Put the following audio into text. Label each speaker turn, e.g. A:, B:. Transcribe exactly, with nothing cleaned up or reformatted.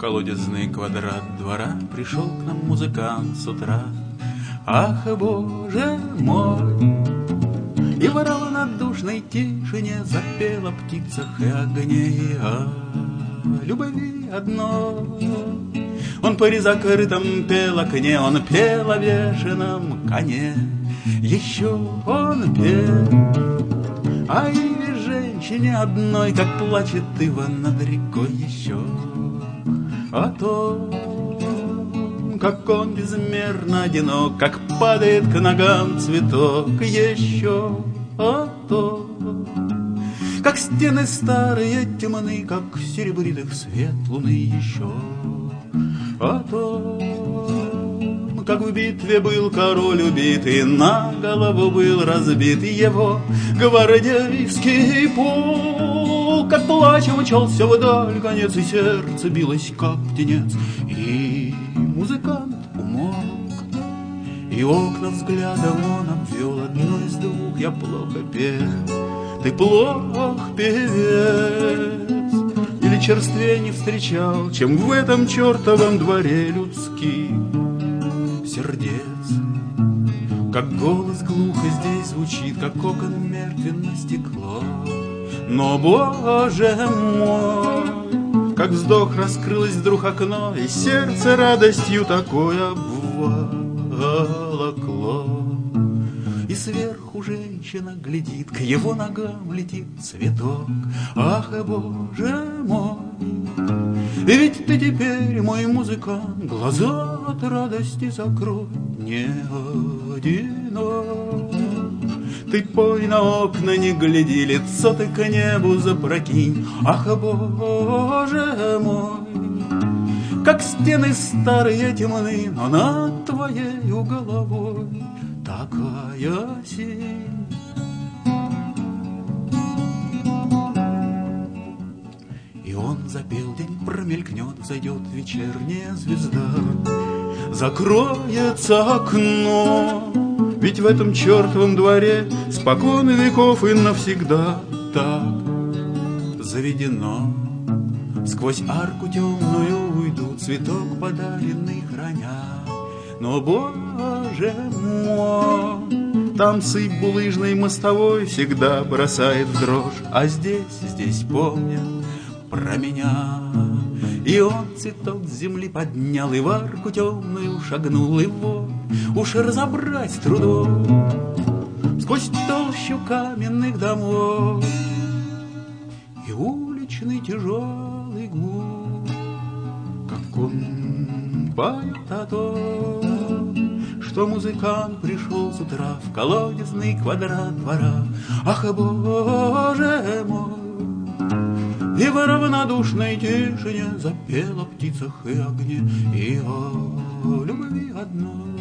A: колодезный квадрат двора пришел к нам музыкант с утра. Ах, Боже мой! И в равнодушной тишине запела о птицах и огне, и о любви одной. Он при закрытом пел окне, он пел о бешеном коне. Еще он пел о Иве, женщине одной, как плачет Ива над рекой. Еще о том, как он безмерно одинок, как падает к ногам цветок. Еще о том, как стены старые темны, как серебрит их свет луны. Еще о том, как в битве был король убит и на голову был разбит его гвардейский полк, как плачем мчался вдаль конец, и сердце билось, как птенец. И музыкант умолк, и окна взглядом он обвел. Одно из двух: я плохо пел, ты плох певец, или черствей не встречал, чем в этом чертовом дворе людских сердец. Как голос глухо здесь звучит, как окон мертвенно стекло. Но, Боже мой, как вздох раскрылось вдруг окно, и сердце радостью такой обволокло. И сверху женщина глядит, к его ногам летит цветок. Ах, Боже мой, и ведь ты теперь, мой музыкант, глаза от радости закрой, не одинок. Ты пой на окна, не гляди, лицо ты к небу запрокинь. Ах, Боже мой, как стены старые темны, но над твоею головой такая синь. И он запел, день промелькнет, взойдет вечерняя звезда, закроется окно, ведь в этом чертовом дворе спокон веков и навсегда так заведено. Сквозь арку темную уйду, цветок подаренный храня. Но, Боже мой, там сыпь булыжной мостовой всегда бросает в дрожь. А здесь, здесь помнят про меня. И он цветок с земли поднял, и в арку темную шагнул. Его уж разобрать с трудом сквозь толщу каменных домов. И уличный тяжелый гул, как он поет о том, что музыкант пришел с утра в колодезный квадрат двора. Ах, Боже мой, и в равнодушной тишине запел о птицах и огне, и о любви одной.